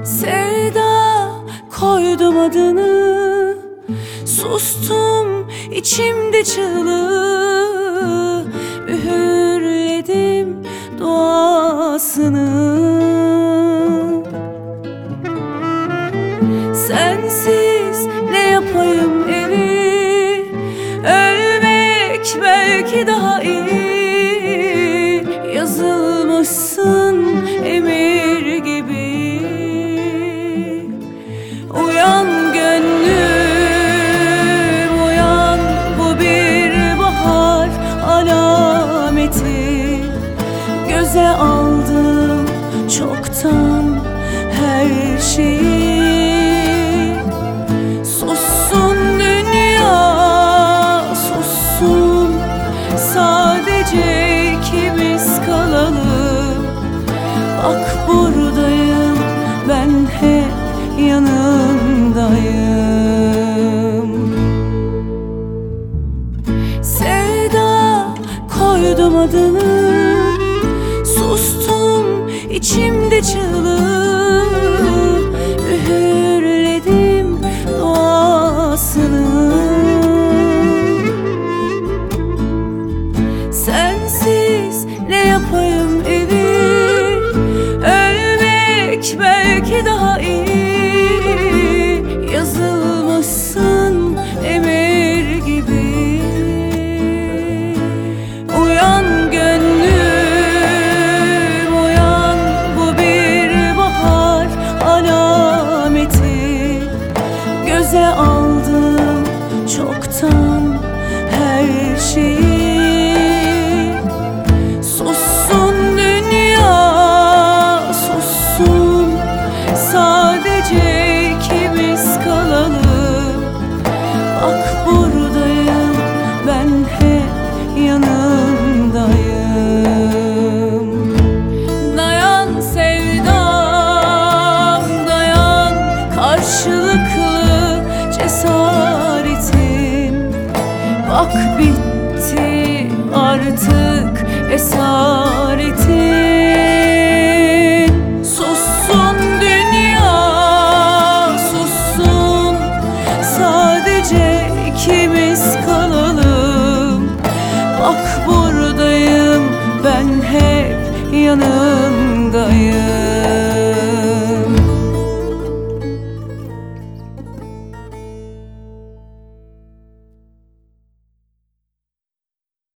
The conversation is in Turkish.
Sevda koydum adını, sustum içimde çığlığı, üğürledim duasını. Sensiz ne yapayım evi, ölmek belki daha iyi. Yazılmışsın emir gibi. Uyan gönlüm uyan, bu bir bahar alameti. Göze aldım çoktan her şeyi. Sussun dünya, sussun, sadece ikimiz kalalım. Bak buradayım, ben hep yanındayım. Sevda koydum adını, sustum içimde çığlığı, üğürledim duasını. Sensiz ne yapayım evi, ölmek belki daha iyi. Yazılmışsın emir gibi. Uyan gönlüm uyan, bu bir bahar alameti. Göze aldım çoktan her şeyi. Sussun dünya, sussun, sadece ikimiz kalalım. Bak buradayım, ben hep yanındayım. Dayan sevdam, dayan, karşılıklı cesaretin. Bak bitti artık hesap.